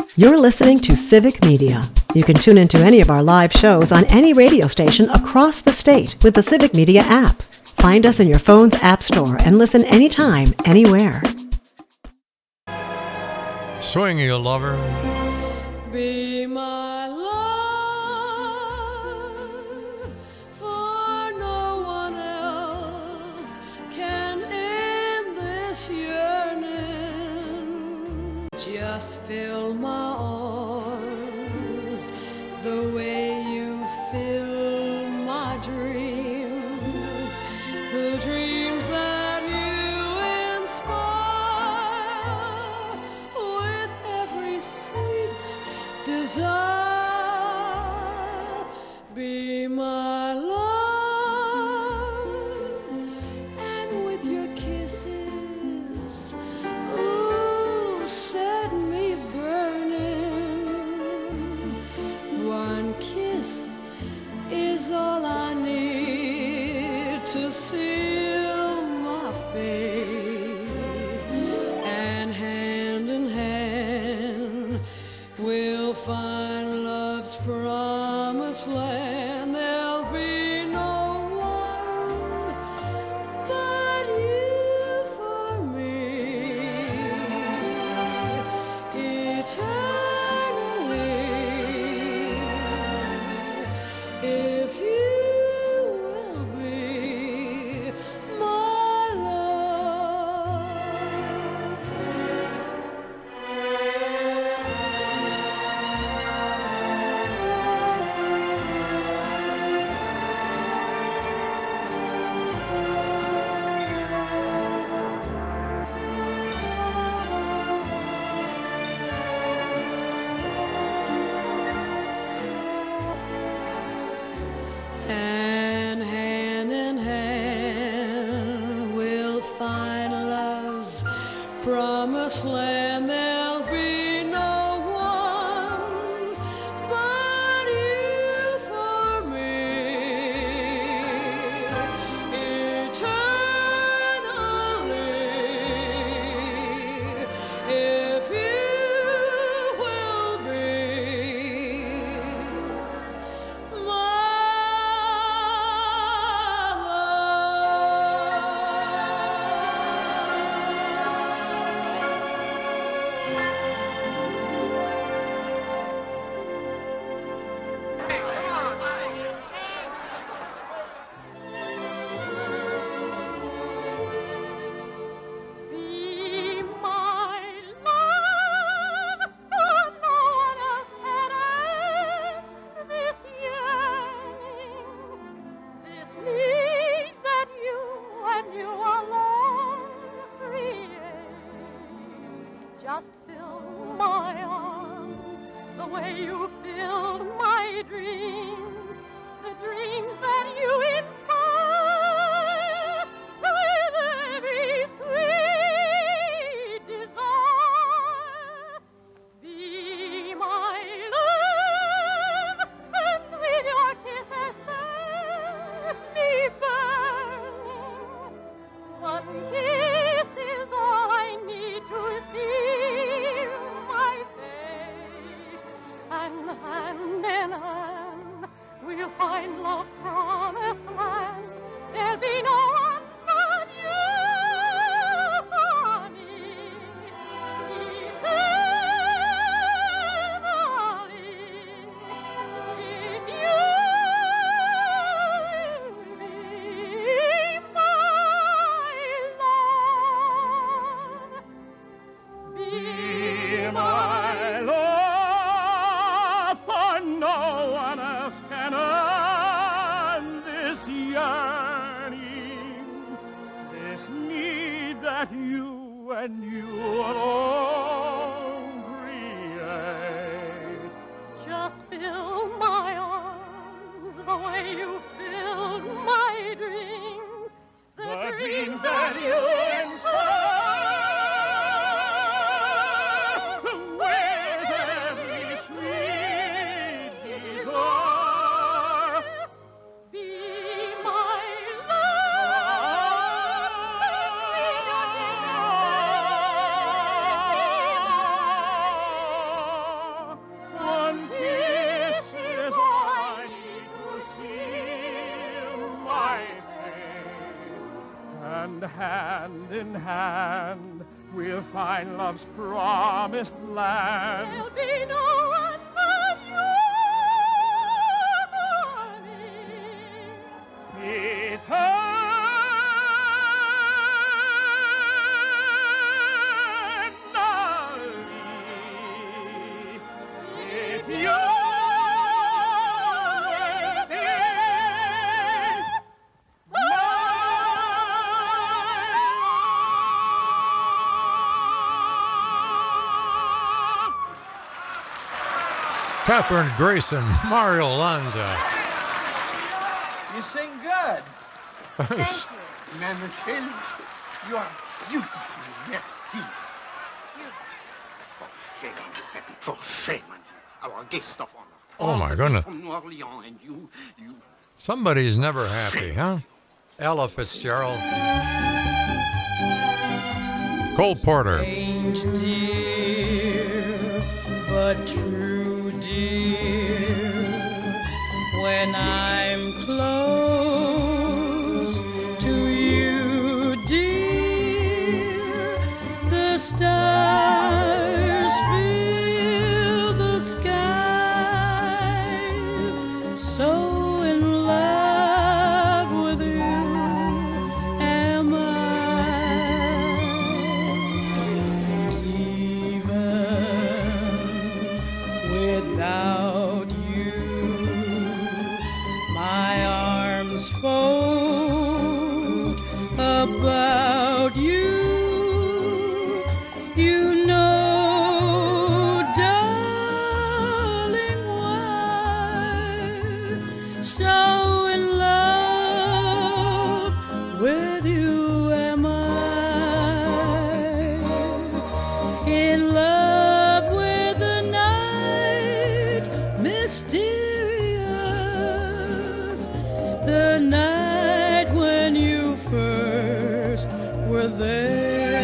You're listening to Civic Media. You can tune into any of our live shows on any radio station across the state with the Civic Media app. Find us in your phone's app store and listen anytime, anywhere. Swing, you lovers. Be my love, for no one else can end this yearning. Just fill my arms the way you fill my dreams, the dreams that you inspire with every sweet desire. Be my love, and with your kisses, ooh, set me burning. One kiss is all I need to seal my fate, and hand in hand we'll find love's promised land. There'll be no one but you for me eternally, if you will be my love. And hand in hand we'll find love's promised land. There'll be no one but you for me eternally, if you will be my Be my love, for no one else can end this yearning, this need that you and you alone create. Just fill my arms the way you filled my dreams, the dreams that you inspire with every sweet desire. Be my love, and with your kisses set me burning. One kiss is all I need to seal my fate, and hand in hand we'll find love's promised land. There'll be no one but you for me eternally, if you will be my love. Be my love, for no one else can earn this yearning, this need that you and you alone create. Just fill my arms the way you filled my dreams, the dreams that you inspire with every sweet desire. Be my love. hand in hand, we'll find love's promised land. There'll be no one but you, eternally. If you're Catherine Grayson, Mario Lanza. You sing good. Thank you. Mademoiselle, you are beautiful. Merci. For shame, Pepe, for shame on you. Our guest of honor. Oh, my goodness. From New Orleans, and you. Somebody's never happy, huh? Ella Fitzgerald. Cole Porter. Strange, dear, but true, dear. When I'm close to you, dear, the stars fill the sky. So in love with you am I. Without you, my arms fold about you. You know, darling, why so in love with you am I. In love with the night, mysterious, the night when you first were there.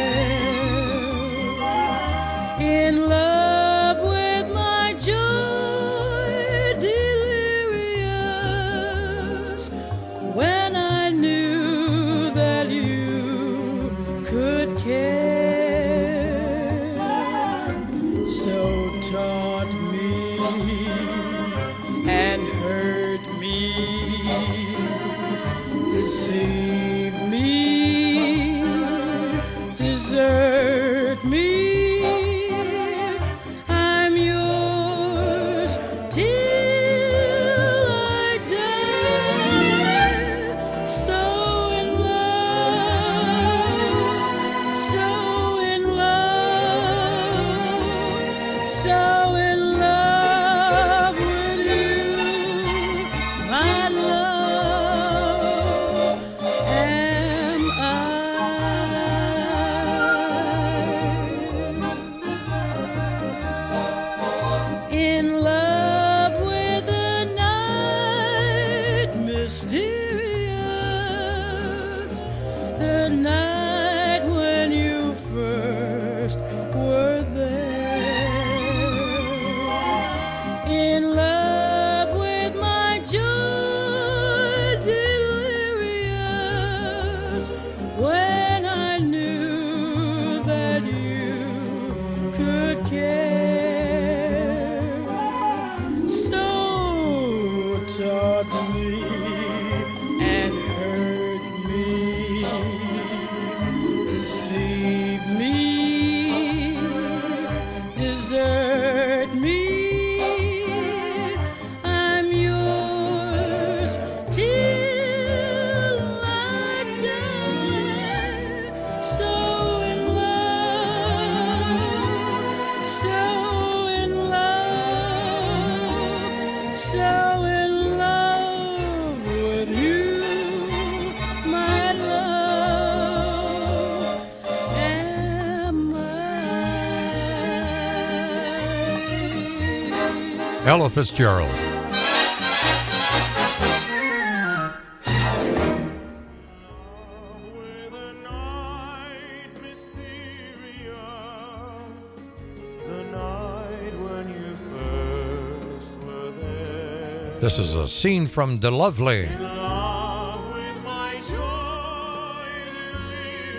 In love with my joy delirious, when I knew that you could care. So taught me and hurt me, deceive me, desert me. I'm yours till I die. So in love, so in love, so in love with you, my love, am I. In love with the night, mysterious, the night when you first were there. In love with my joy delirious, when I knew that you could care. So taught me and hurt me, deceive me, desert me. I'm yours till I die. So in love, so in love, so in love with you, my love, am I. Ella Fitzgerald. with the night mysterious, the night when you first were there. This is a scene from De Lovely. In love with my joy delirious,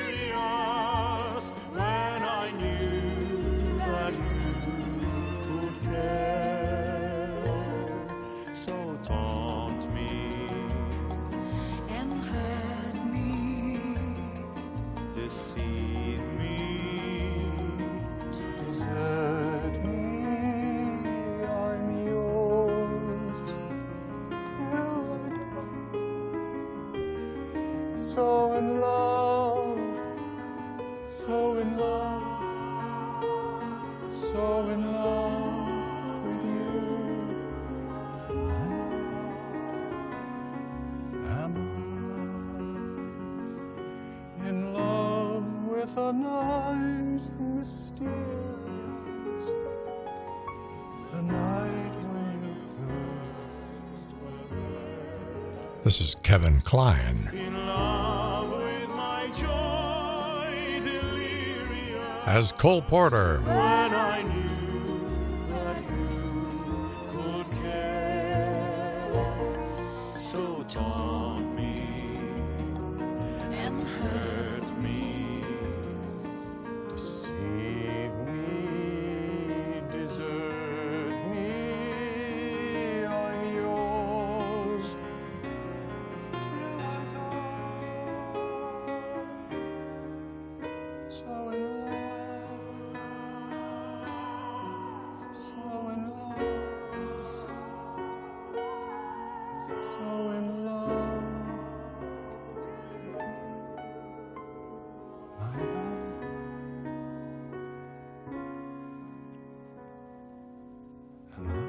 so in love, so in love, so in love with you. Am I in love with a night mysterious, the night when you first were there. This is Kevin Kline. In love with my joy delirious, As Cole Porter. when I knew that you could care. So taunt me and hurt me, deceive me, desert me. I'm yours till I die. So in love, so in love, so in love. My love. Am I?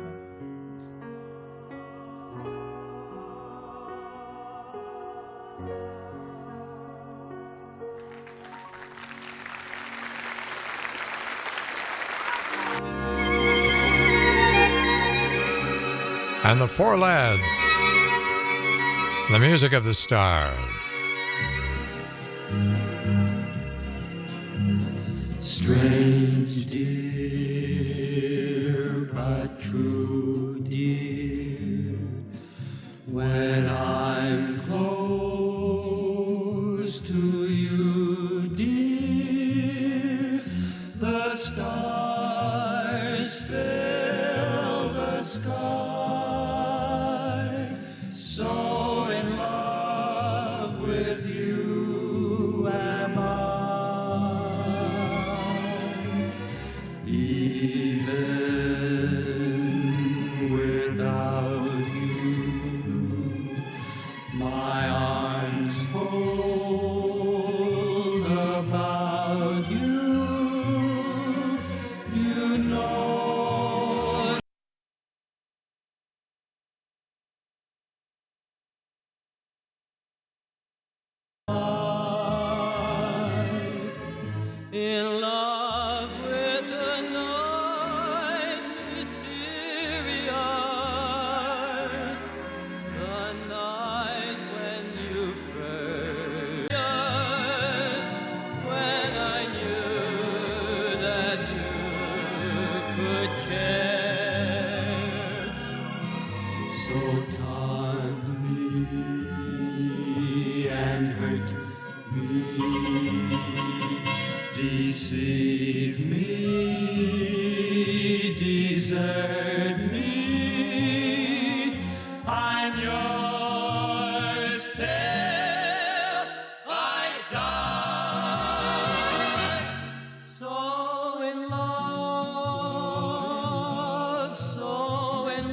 And the Four Lads. The music of the stars. Strange, dear, but true, dear. When I'm close to you, dear, the stars fill the sky. So in love with you am I. Even without you, my arms fold about you. You know. In love with the night mysterious, the night when you first, when I knew that you could care. So taunt me and hurt me, deceive me, desert me. I'm yours till I die. So in love, so in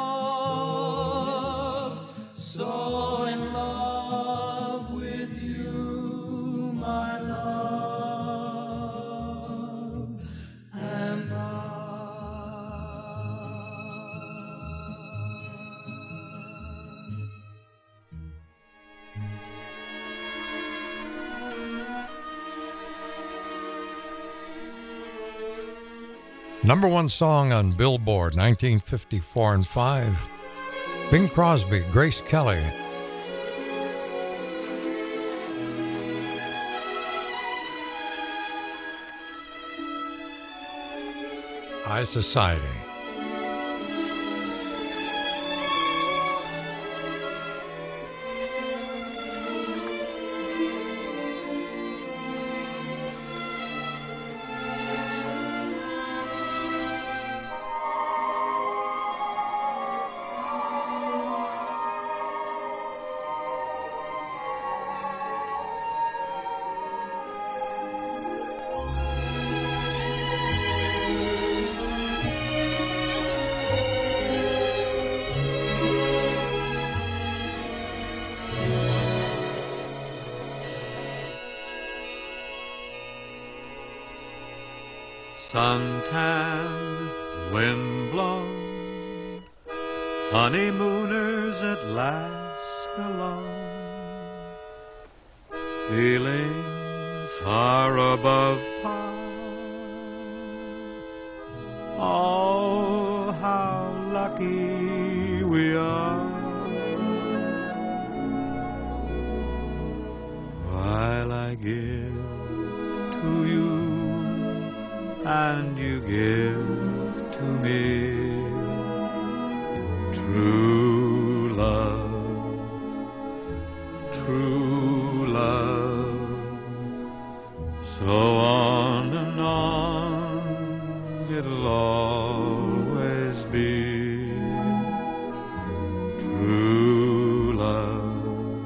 love, so in love with you, my love, am I. Number one song on Billboard, 1954 and 5. Bing Crosby, Grace Kelly. High Society. Suntan, wind-blown, honeymooners at last alone, feeling far above par. Oh, how lucky we are, while I give to you and you give to me true love, true love. So on and on it'll always be true love,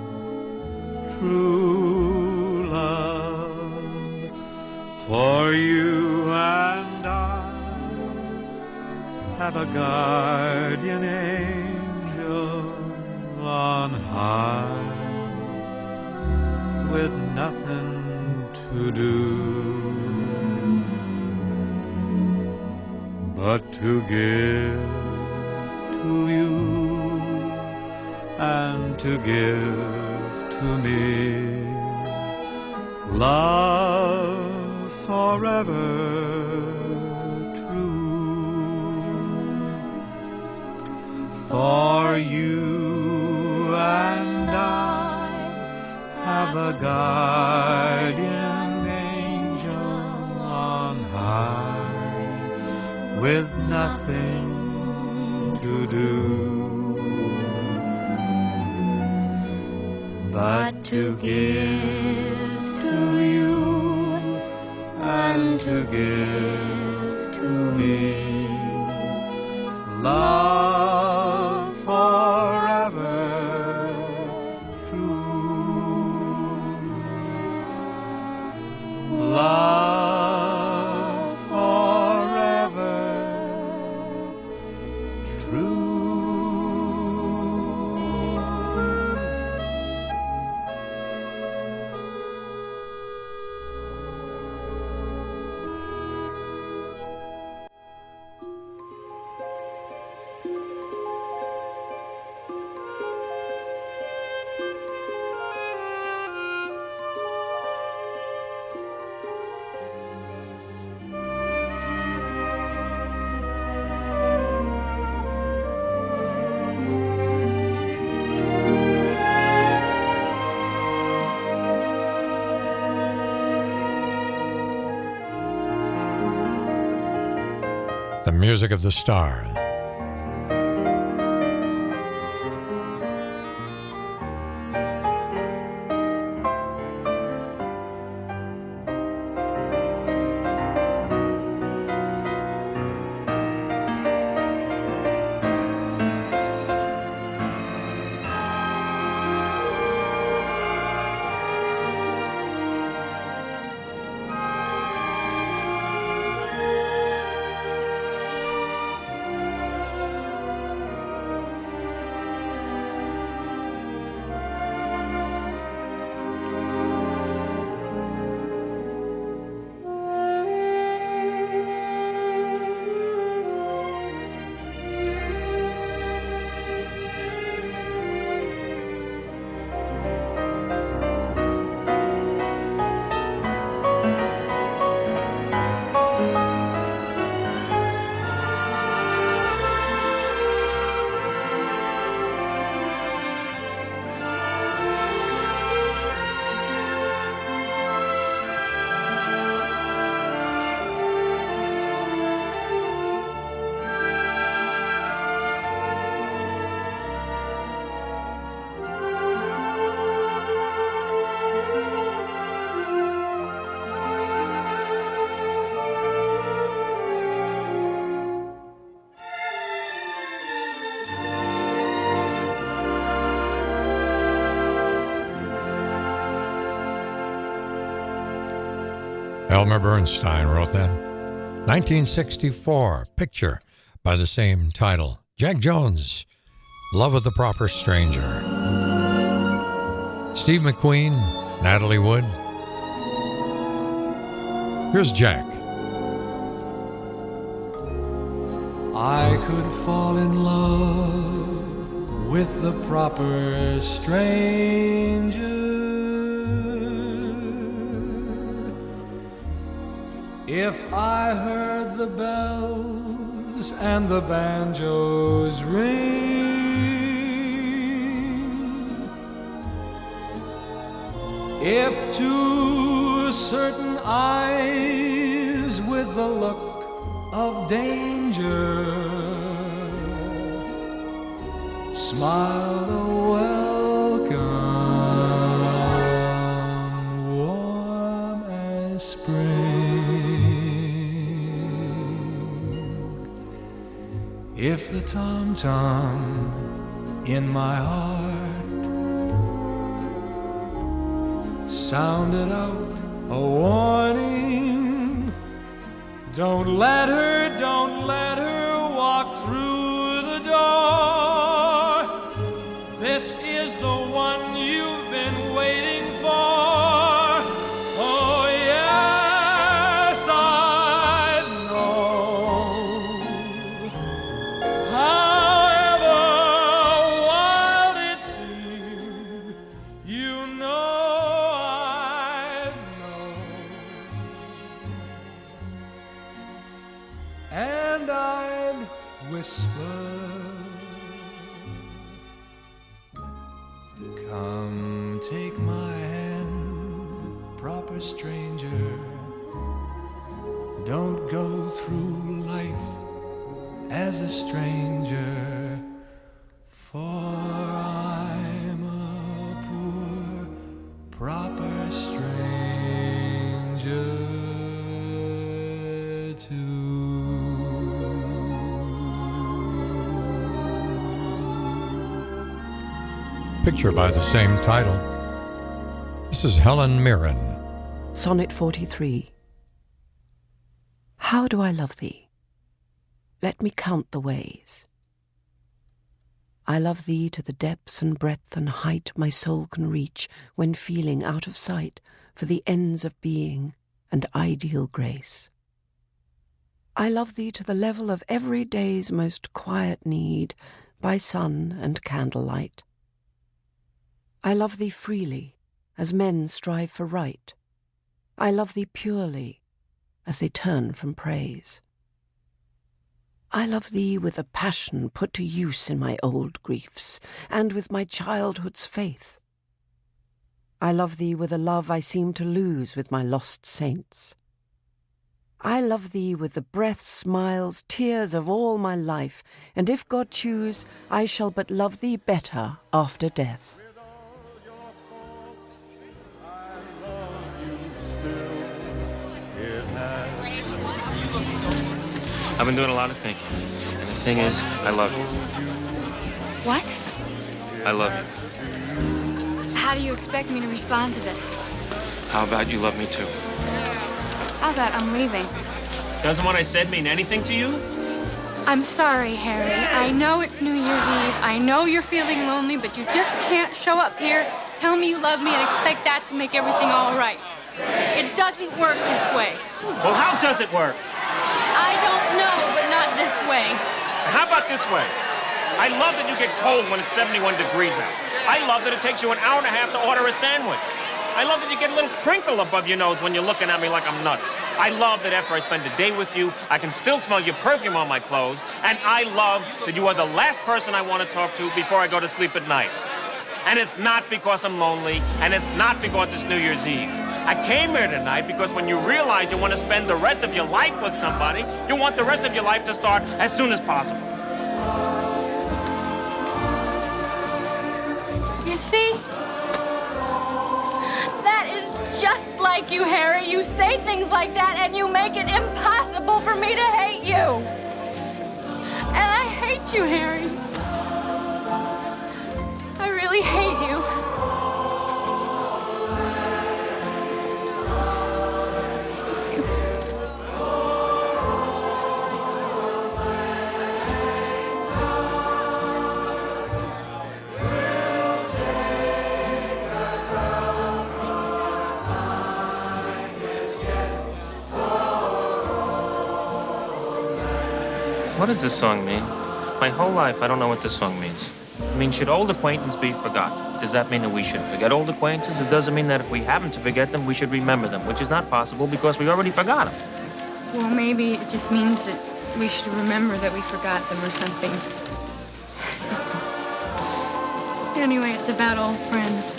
true love. For you and I have a guardian angel on high, with nothing to do but to give to you and to give to me love forever true. For you and I have a guardian angel on high, with nothing to do but to give to you and to give to me love forever true, love forever true. The music of the stars. Elmer Bernstein wrote that. 1964, picture by the same title. Jack Jones, Love of the Proper Stranger. Steve McQueen, Natalie Wood. Here's Jack. I could fall in love with the proper stranger if I heard the bells and the banjos ring. If to certain eyes with the look of danger smiled a welcome warm as spring. If the tom-tom in my heart sounded out a warning, don't let her walk through the door. This is the one you've been waiting for. Oh yes, I know. However wild it seems, you know I know. And I'd whisper, come take my hand, proper stranger. Don't go through life as a stranger, for I'm a poor, proper stranger too. Picture by the same title. This is Helen Mirren. Sonnet 43. How do I love thee? Let me count the ways. I love thee to the depth and breadth and height my soul can reach when feeling out of sight for the ends of being and ideal grace. I love thee to the level of every day's most quiet need by sun and candlelight. I love thee freely, as men strive for right. I love thee purely, as they turn from praise. I love thee with a passion put to use in my old griefs, and with my childhood's faith. I love thee with a love I seem to lose with my lost saints. I love thee with the breath, smiles, tears of all my life, and if God choose, I shall but love thee better after death. I've been doing a lot of thinking, and the thing is, I love you. What? I love you. How do you expect me to respond to this? How about you love me too? How about I'm leaving? Doesn't what I said mean anything to you? I'm sorry, Harry. I know it's New Year's Eve. I know you're feeling lonely, but you just can't show up here, tell me you love me, and expect that to make everything all right. It doesn't work this way. Well, how does it work? I don't know, but not this way. How about this way? I love that you get cold when it's 71 degrees out. I love that it takes you an hour and a half to order a sandwich. I love that you get a little crinkle above your nose when you're looking at me like I'm nuts. I love that after I spend a day with you, I can still smell your perfume on my clothes. And I love that you are the last person I want to talk to before I go to sleep at night. And it's not because I'm lonely, and it's not because it's New Year's Eve. I came here tonight because when you realize you want to spend the rest of your life with somebody, you want the rest of your life to start as soon as possible. You see? That is just like you, Harry. You say things like that and you make it impossible for me to hate you. And I hate you, Harry. I really hate you. What does this song mean? My whole life, I don't know what this song means. I mean, should old acquaintance be forgot? Does that mean that we should forget old acquaintances? It doesn't mean that if we happen to forget them, we should remember them, which is not possible because we already forgot them. Well, maybe it just means that we should remember that we forgot them or something. Anyway, it's about old friends.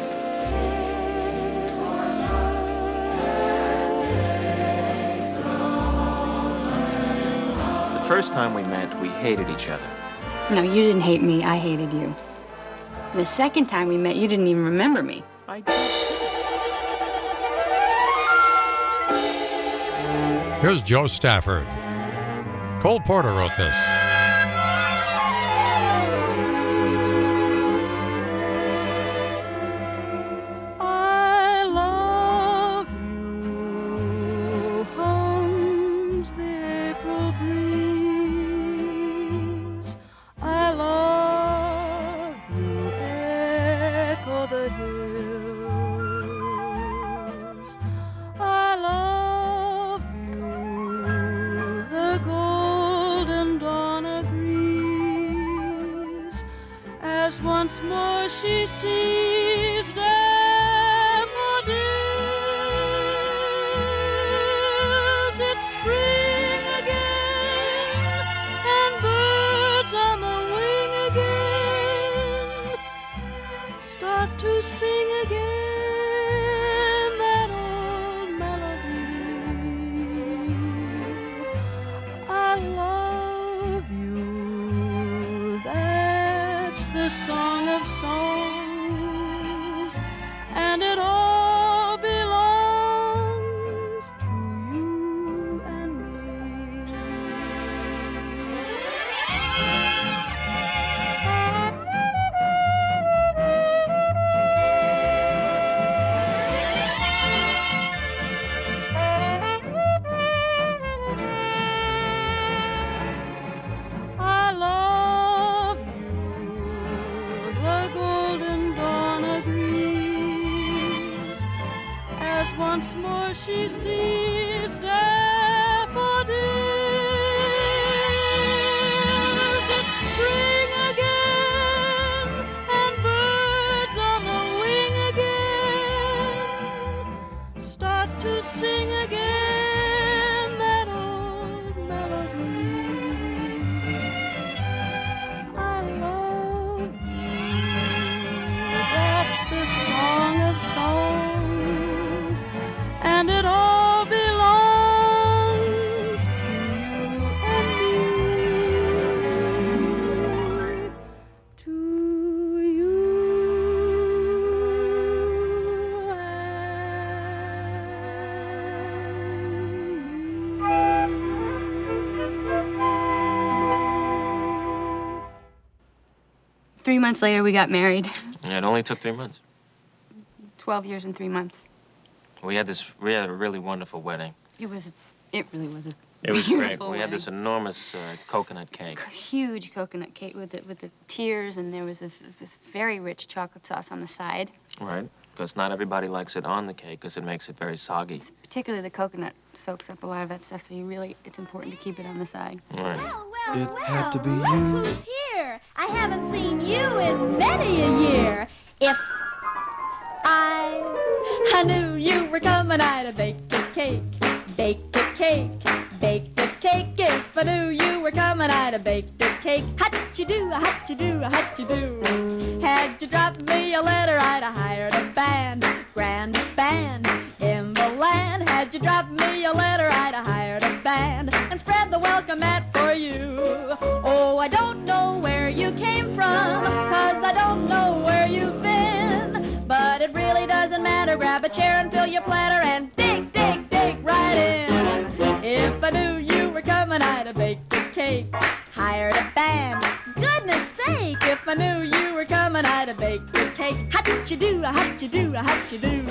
The first time we met, we hated each other. No, you didn't hate me. I hated you. The second time we met, you didn't even remember me. I did. Here's Joe Stafford. Cole Porter wrote this. I love you, hums the April breeze. I love you, echo the hills. I love you, the golden dawn agrees, as once more she sees daffodils. It's spring again, and birds on the wing again start to sing again that old melody. I love you, that's the song of songs, and it all belongs to you and I love you, the golden dawn agrees, as once more she sees daffodils. It's spring again, and birds on the wing again start to sing again that old melody. I love you, that's the song of songs, and it all belongs to you and me, to you and 3 months later, we got married. Yeah, it only took 3 months. 12 years and 3 months. We had a really wonderful wedding. It really was a It was beautiful great. We had wedding. this enormous coconut cake. Huge coconut cake with the tears, and there was this very rich chocolate sauce on the side. Right, because not everybody likes it on the cake because it makes it very soggy. Particularly the coconut soaks up a lot of that stuff, so it's important to keep it on the side. Right. It had to be Look you. who's here. I haven't seen you in many a year. If I knew you were coming, I'd have baked a cake, baked a cake, baked a cake. If I knew you were coming, I'd have baked a cake. How'd you do, how'd you do, how'd you do? Had you dropped me a letter, I'd have hired a band, grandest band in the land. Had you dropped me a letter, I'd have hired a band and spread the welcome mat for you. Oh, I don't know where you came from, 'cause I don't know where you've been. But it really doesn't matter. Grab a chair and fill your platter and dig, dig, dig right in. If I knew you were coming, I'd have baked a cake, hired a band. Goodness sake, if I knew you were coming, I'd have baked a cake. How'd you do, how'd you do, how'd you do?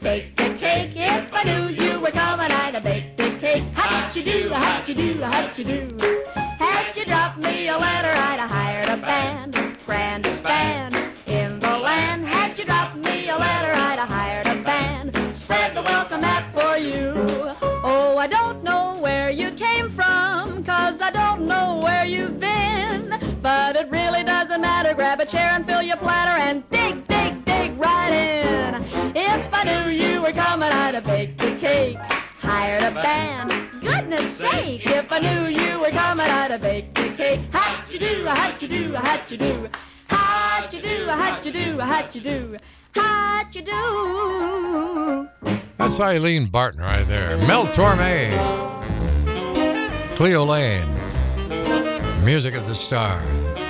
bake a cake. If I knew you were coming, I'd have baked a cake. How'd you do, how'd you do, how'd you do? Had you dropped me a letter, I'd have hired a band, grandest band in the land. Had you dropped me a letter, I'd have hired a band, spread the welcome mat for you. Oh, I don't know where you came from, 'cause I don't know where you've been. But it really doesn't matter, grab a chair and fill your platter and dig, dig, dig right in. If I knew you were coming, I'd have baked a cake, hired a band. Goodness sake, if I knew you were coming, I'd have baked a cake. How'd you do, how'd you do, how'd you do? How'd you do, how'd you do, how'd you do? How'd you do? That's Eileen Barton right there. Mel Torme, Cleo Lane, Music of the Star.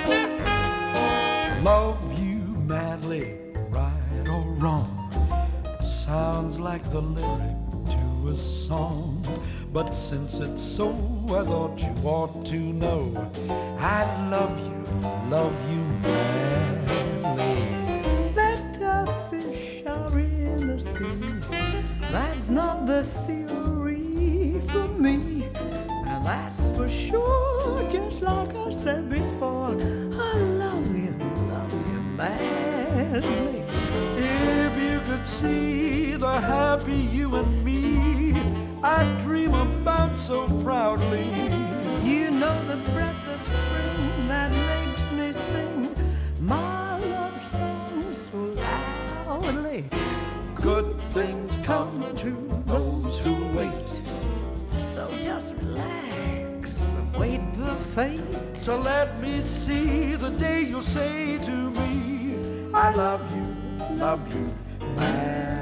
Love you madly, right or wrong, sounds like the lyric to a song. But since it's so, I thought you ought to know I love you madly. That fish are in the sea, that's not the theory for me. And that's for sure, just like I said before, I love you madly. If you could see the happy you and me I dream about so proudly. You know the breath of spring that makes me sing my love song so loudly. Good things come to those who wait. So just relax and wait for fate. So let me see the day you'll say to me, I love you, madly.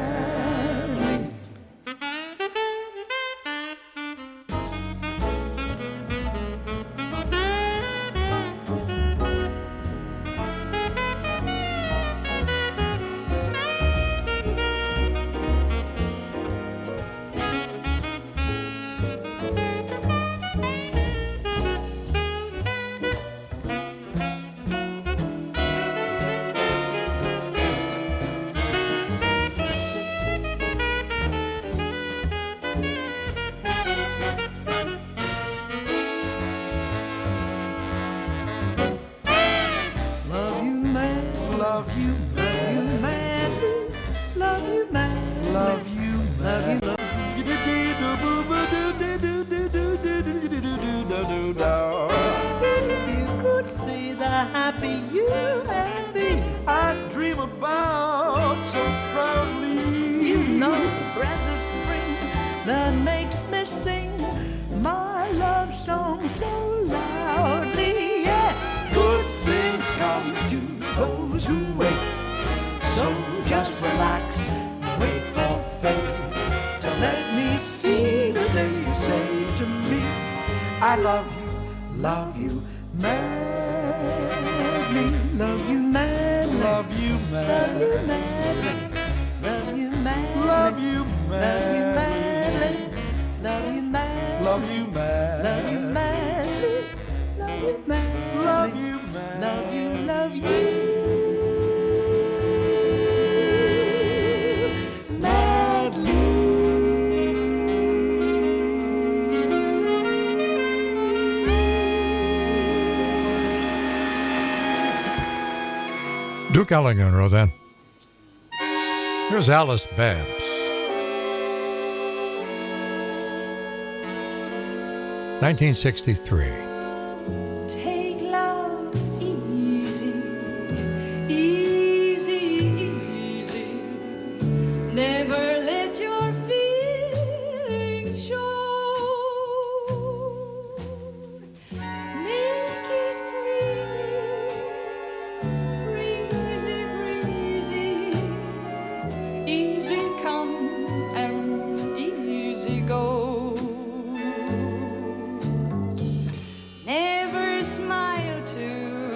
Duke Ellington wrote that. Here's Alice Babs. (1963). Take love easy, easy, easy. Never let your feelings show. Make it breezy, breezy, breezy. Easy come and easy go. Never smile too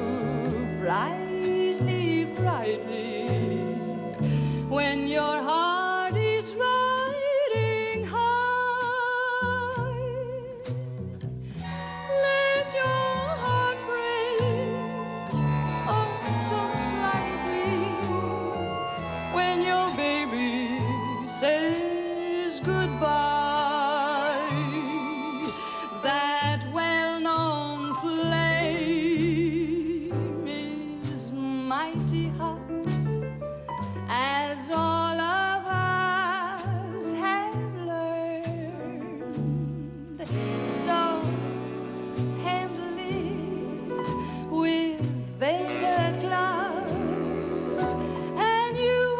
brightly, brightly, when your heart is riding high. Let your heart break, oh, so slightly, when your baby says goodbye. That well-known flame is mighty hot, as all of us have learned. So handle it with velvet gloves, and you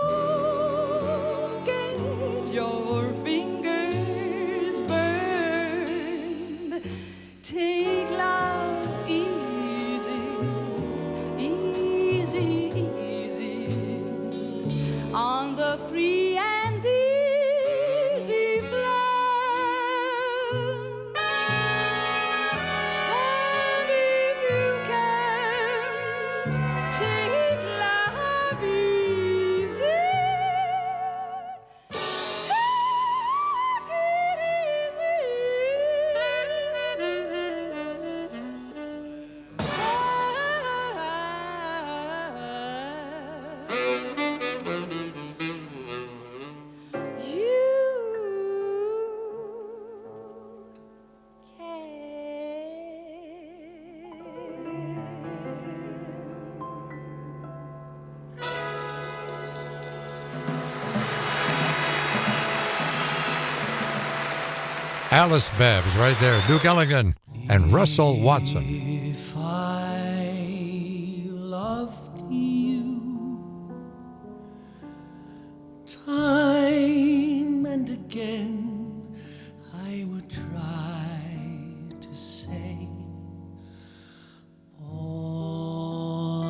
won't get your fingers burned. Take love easy, easy, easy on the free and easy flow. And if you can't take love easy, take it Alice Babs right there. Duke Ellington and Russell Watson. If I loved you, time and again I would try to say all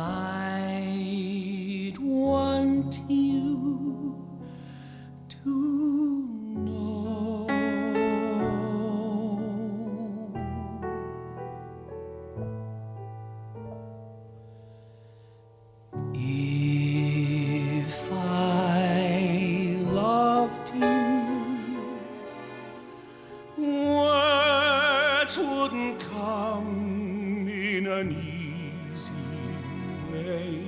I'd want you to know. If I loved you, words wouldn't come in an easy way.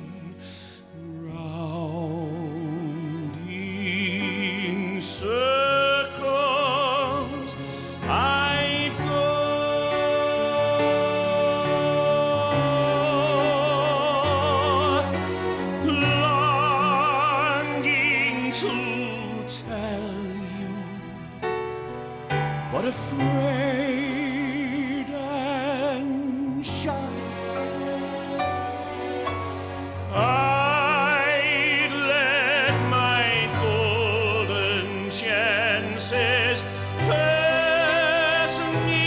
Round in circles I'd go, longing to tell you, but afraid and shy. I'd let my golden chances pass me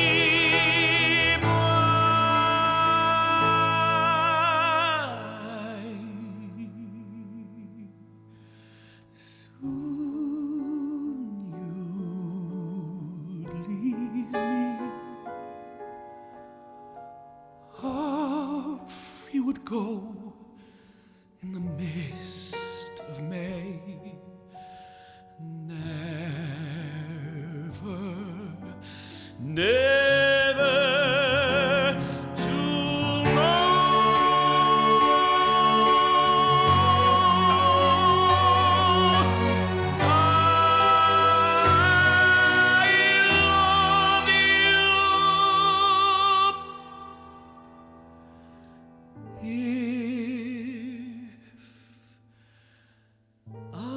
by. Soon you'd leave me, off you would go in the mist of May. Never, never to know. I love you. If I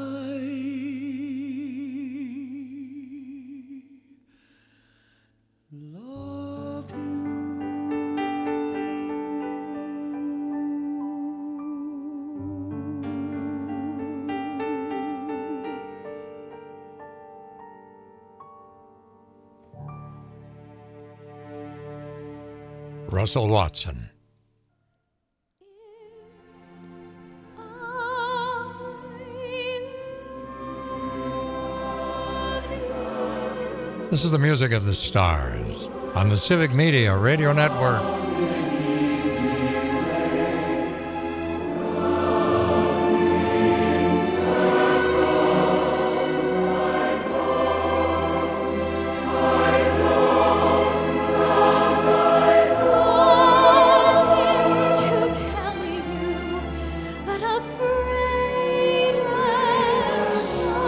loved you. Russell Watson. This is the music of the stars on the Civic Media Radio Network. But afraid and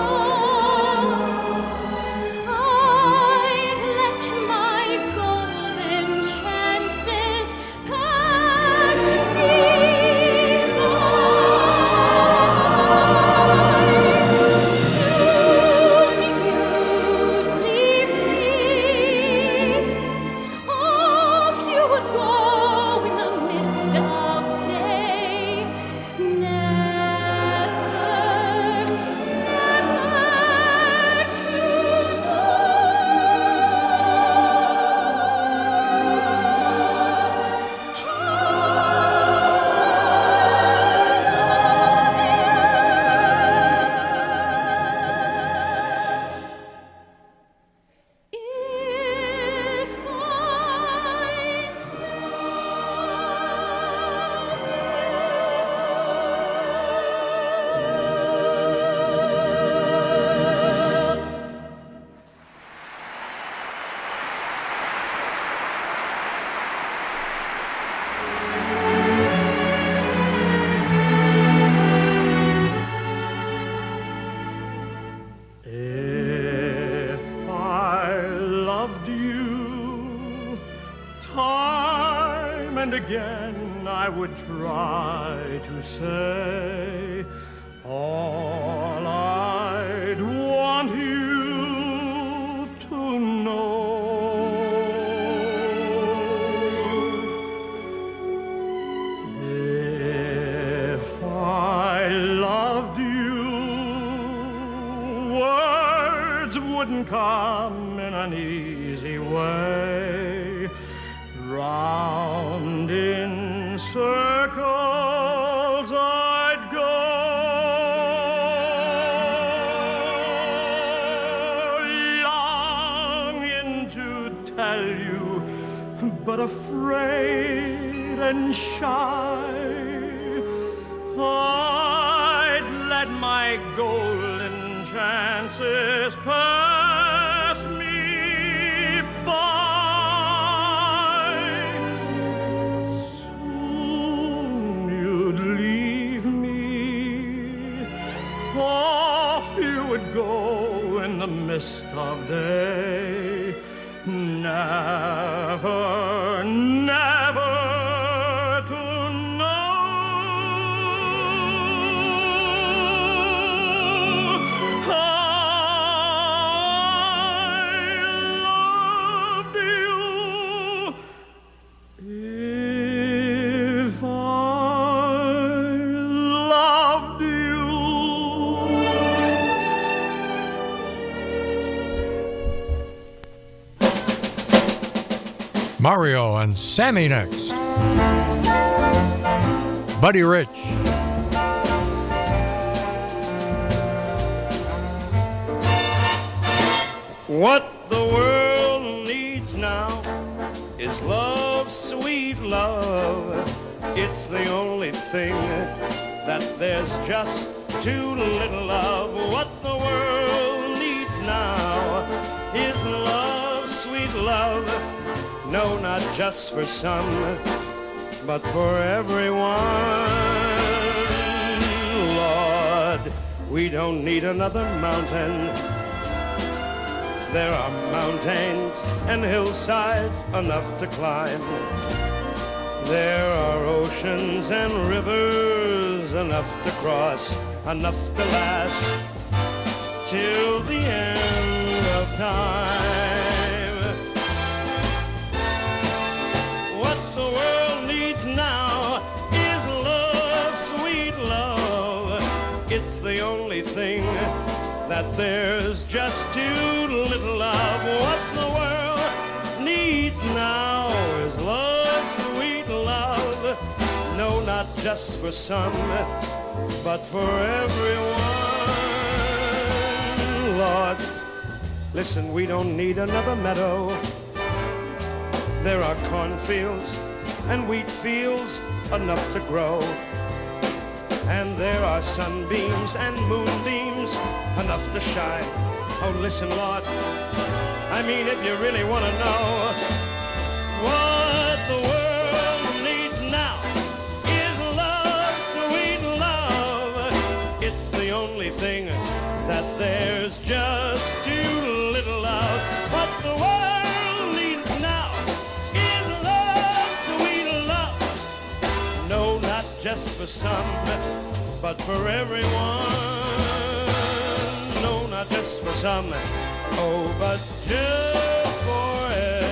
and again I would try to say all I'd want you to know. If I loved you, words wouldn't come in an easy way. Round in circles I'd go, longing to tell you, but afraid and shy. I'd let my golden chances pass me by. Soon you'd leave me, off you would go in the mist of day. Never, never to know. Mario and Sammy next. Buddy Rich. What the world needs now is love, sweet love. It's the only thing that there's just too little of. What the world needs now is love, sweet love. No, not just for some, but for everyone. Lord, we don't need another mountain. There are mountains and hillsides enough to climb. There are oceans and rivers enough to cross, enough to last till the end of time. What the world needs now is love, sweet love. It's the only thing that there's just too little of. What the world needs now is love, sweet love. No, not just for some, but for everyone. Lord, listen, we don't need another meadow. There are cornfields and wheat fields enough to grow. And there are sunbeams and moonbeams enough to shine. Oh, listen, Lord, I mean, if you really want to know what the world needs now is love, sweet love. It's the only thing that there's just too little of. What the world needs now is love, sweet love. No, not just for some, but for everyone. No, not just for some, oh, but just for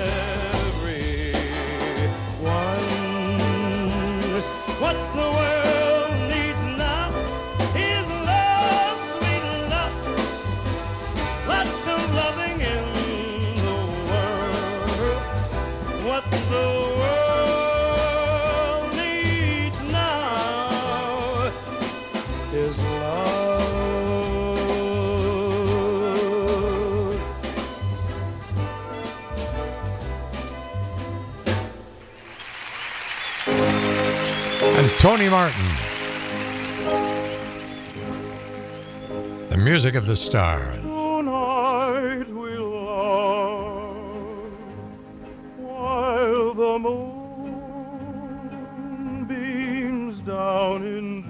everyone. What the world needs now is love, sweet love. Lots of loving in the world. What the world needs now is love. And Tony Martin. The music of the stars. Tonight we'll love while the moon beams down in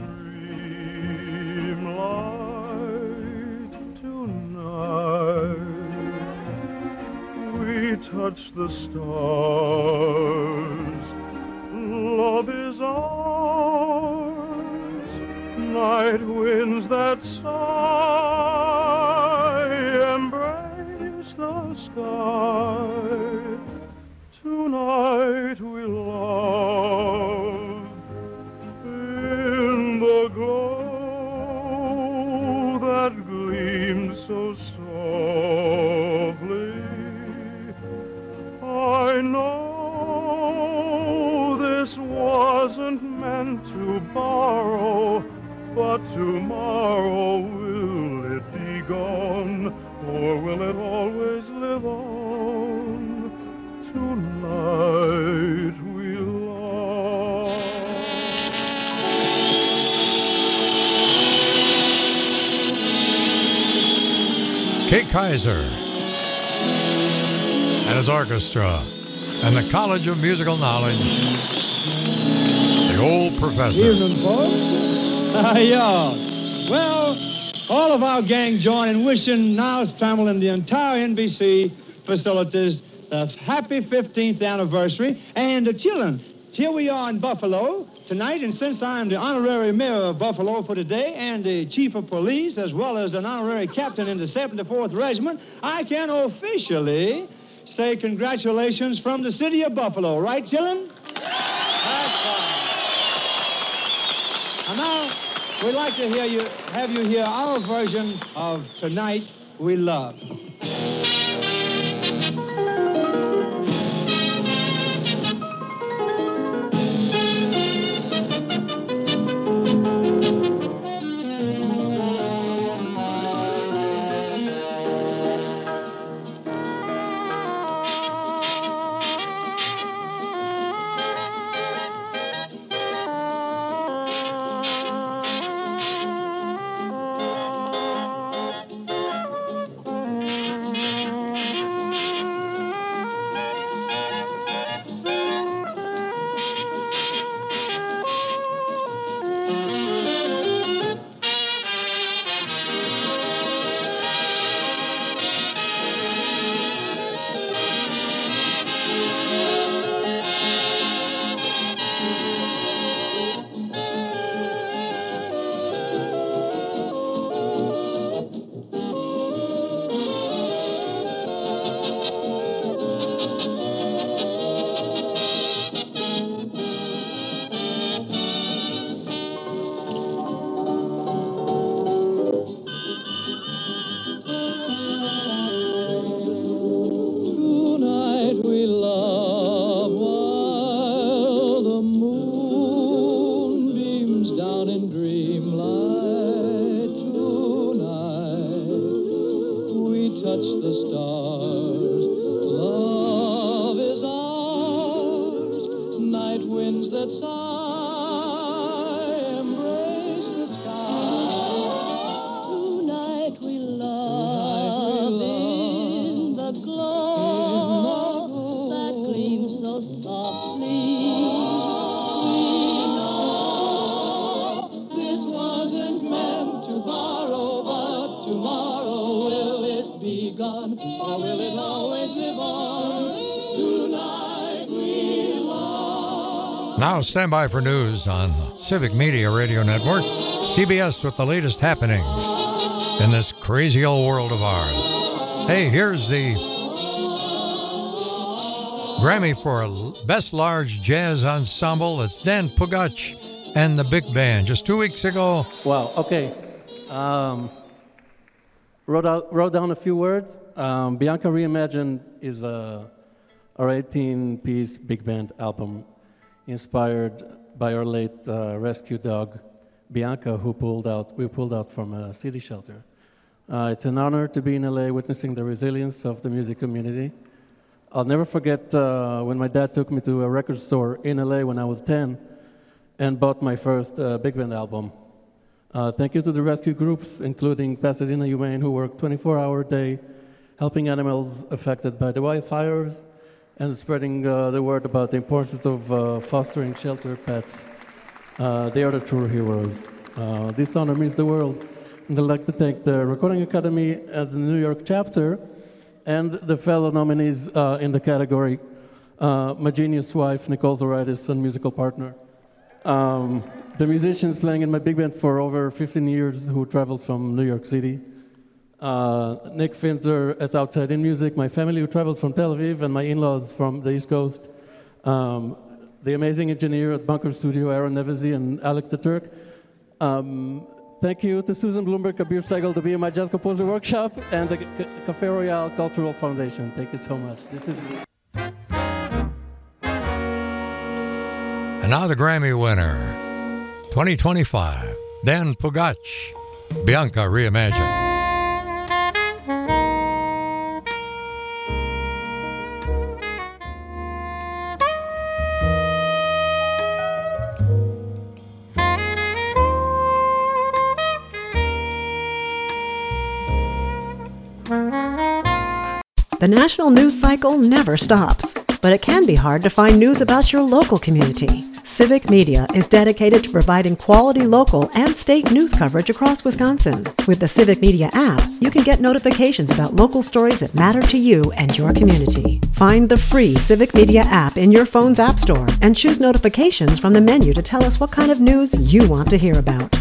dreamlight. Tonight we touch the stars night winds that sigh embrace the sky. Tonight we love in the glow that gleams so softly. I know this wasn't meant to borrow, but tomorrow will it be gone, or will it always live on? Tonight we love. Kay Kaiser and his orchestra and the College of Musical Knowledge, the old professor. Evening, folks. Yeah. Well, all of our gang join in wishing Niles Trammell and the entire NBC facilities a happy 15th anniversary. And children, here we are in Buffalo tonight, and since I'm the honorary mayor of Buffalo for today and the chief of police, as well as an honorary captain in the 74th Regiment, I can officially say congratulations from the city of Buffalo. Right, children? That's fine. And now, we'd like to have you hear our version of Tonight We Love. Now stand by for news on Civic Media Radio Network, CBS with the latest happenings in this crazy old world of ours. Hey, here's the Grammy for Best Large Jazz Ensemble. It's Dan Pugach and the Big Band. Just 2 weeks ago. Wow, okay. Wrote down a few words. Bianca Reimagined is our 18-piece big band album inspired by our late rescue dog, Bianca, we pulled out from a city shelter. It's an honor to be in LA witnessing the resilience of the music community. I'll never forget when my dad took me to a record store in LA when I was 10 and bought my first big band album. Thank you to the rescue groups, including Pasadena Humane, who work 24-hour day helping animals affected by the wildfires and spreading the word about the importance of fostering shelter pets. They are the true heroes. This honor means the world. And I'd like to thank the Recording Academy at the New York chapter and the fellow nominees in the category, my genius wife, Nicole Zoridis, and musical partner, the musicians playing in my big band for over 15 years who traveled from New York City. Nick Finzer at Outside In Music, my family who traveled from Tel Aviv, and my in-laws from the East Coast. The amazing engineer at Bunker Studio, Aaron Nevezi, and Alex the Turk. Thank you to Susan Bloomberg, Kabir Segal, the BMI Jazz Composer Workshop, and the Café Royale Cultural Foundation. Thank you so much. This is. And now the Grammy winner, 2025, Dan Pugach, Bianca Reimagined. The national news cycle never stops, but it can be hard to find news about your local community. Civic Media is dedicated to providing quality local and state news coverage across Wisconsin. With the Civic Media app, you can get notifications about local stories that matter to you and your community. Find the free Civic Media app in your phone's app store and choose notifications from the menu to tell us what kind of news you want to hear about.